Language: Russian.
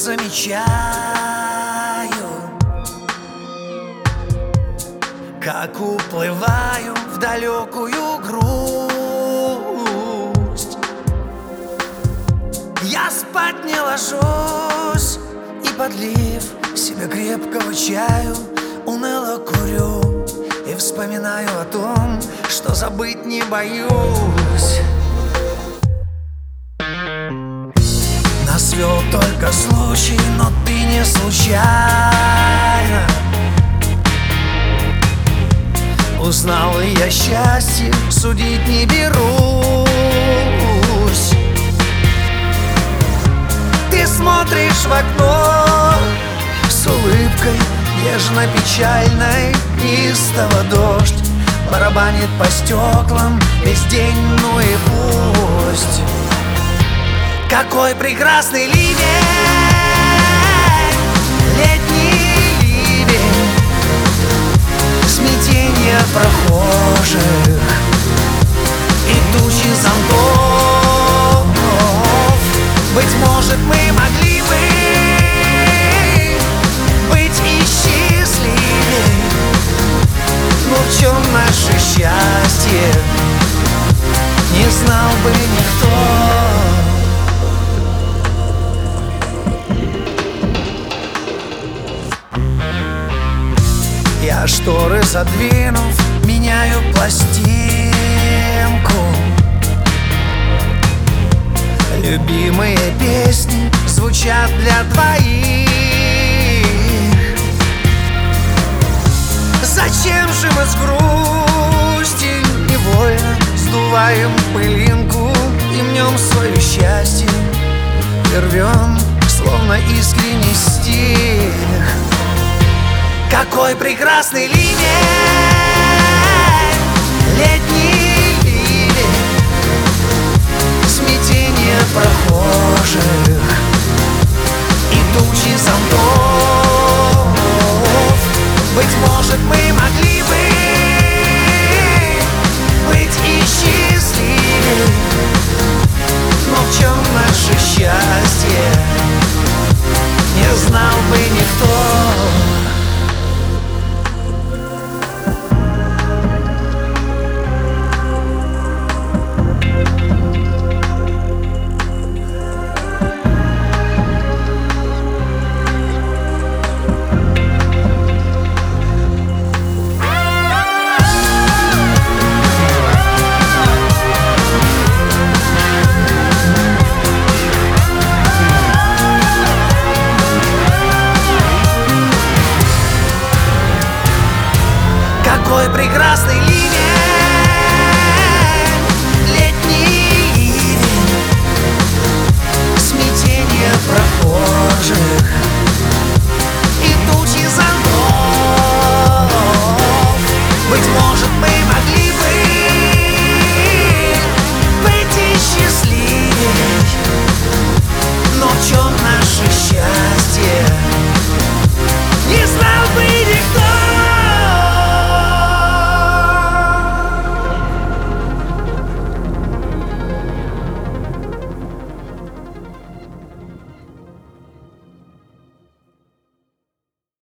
замечаю, как уплываю в далекую грусть. Я спать не ложусь и, подлив себе крепкого чаю, уныло курю и вспоминаю о том, что забыть не боюсь. Нас свел только случай, но ты не случайно. Узнал и я счастье, судить не берусь. Ты смотришь в окно с улыбкой нежно-печальной, неистово дождь барабанит по стеклам весь день, ну и пусть. Какой прекрасный ливень, летний ливень, смятение прохожих и тучи зонтов. Быть может, мы могли бы быть и счастливее, но в чем наше счастье, не знал бы никто. Я шторы задвинув, меняю пластинку. Любимые песни звучат для двоих. Зачем же мы с грустью невольно сдуваем пылинку и мнем свое счастье, и рвем, словно искренний стих. Какой прекрасный ливень, летний ливень, смятение прохожих и тучи зонтов. Быть может, мы могли бы быть и счастливее, но в чем наше счастье, не знал бы никто. Какой прекрасный